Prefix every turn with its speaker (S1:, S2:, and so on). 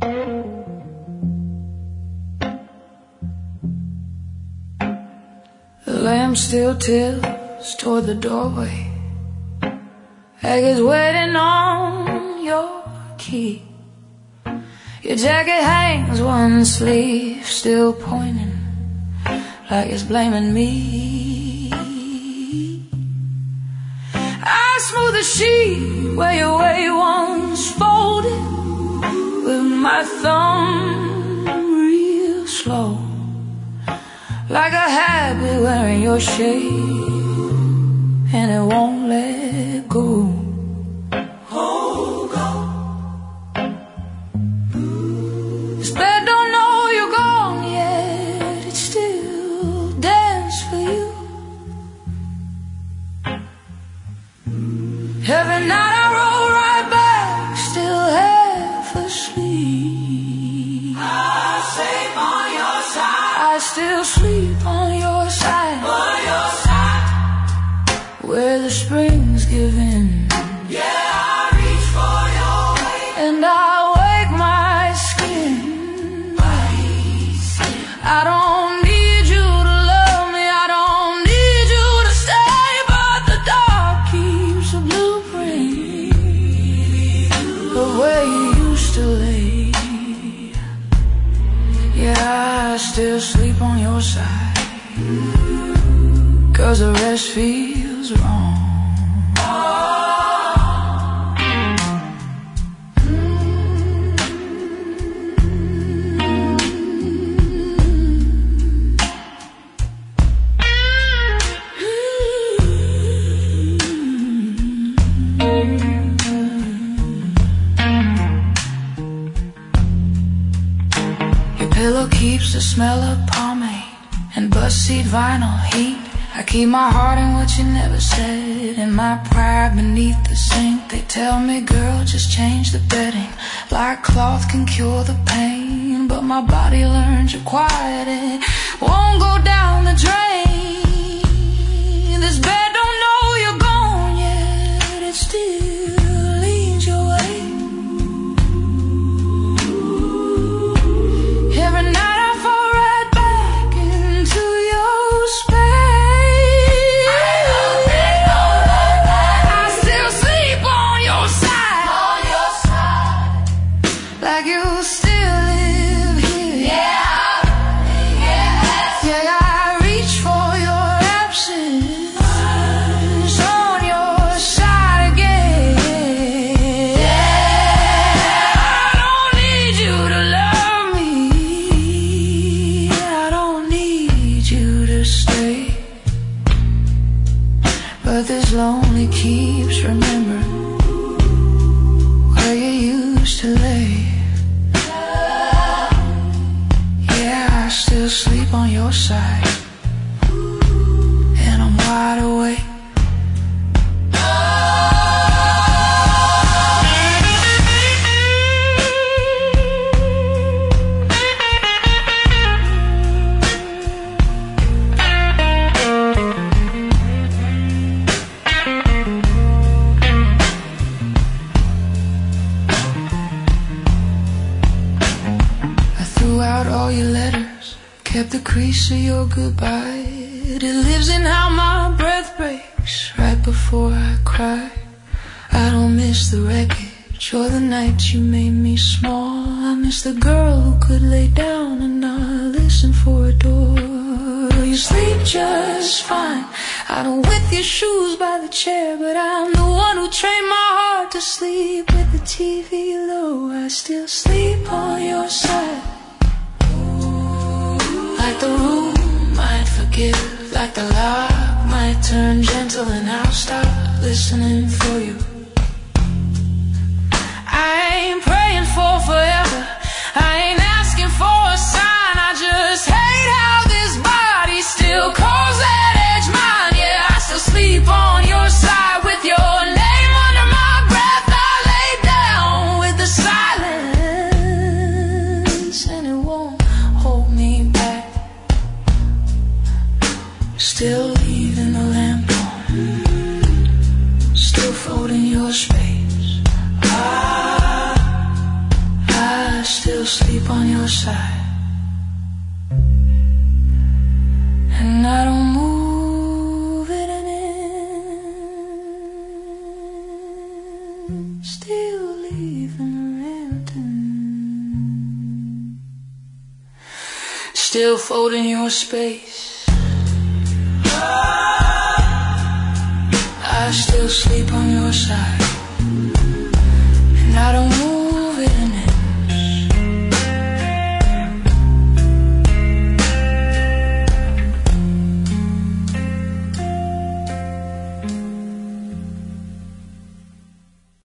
S1: The lamp still tilts toward the doorway, like it's waiting on your key. Your jacket hangs one sleeve still pointing, like it's blaming me. I smooth the sheet where your way once folded, with my thumb real slow, like a habit wearing your shade, and it won't let go. Oh, go. This bed don't know you're gone yet, it still dance for you. Every night I roll right back, still half asleep. I sleep on your side. I still sleep on your side. On your side. Where the springs give in. Yeah, I reach for your way. And I wake my skin. I don't need you to love me, I don't need you to stay, but the dark keeps a blueprint of where you used to lay. Yeah, I still sleep on your side, 'cause the rest feels wrong. Pillow keeps the smell of pomade and bus seat vinyl heat. I keep my heart in what you never said, and my pride beneath the sink. They tell me, girl, just change the bedding, like cloth can cure the pain. But my body learns you're quiet, it won't go down the drain. This bed don't know you're gone yet, it still leans your way. Every night I fall right back into your space. I still sleep on your side. On your side. Like you still live here. Yeah, yeah. Yeah, I reach for your absence on your side again. Yeah, I don't need you to love me, I don't need you to stay, but this lonely keeps remembering where you used to lay. Yeah, I still sleep on your side, and I'm wide awake. All your letters, kept the crease of your goodbye. It lives in how my breath breaks right before I cry. I don't miss the wreckage or the nights you made me small. I miss the girl who could lay down and not listen for a door. You sleep just fine, I don't with your shoes by the chair, but I'm the one who trained my heart to sleep with the TV low. I still sleep on your side. Like the room might forgive, like the lock might turn gentle, and I'll stop listening for you. I ain't praying for forever, I ain't asking for a sign. I just hate how this body still calls that edge mine. Yeah, I still sleep on your side with your name under my breath. I lay down with the silence, and it won't hold me back. Still leaving the lamp on, still folding side, and I don't move it an inch, still leaving ranting, still folding your space. I still sleep on your side, and I don't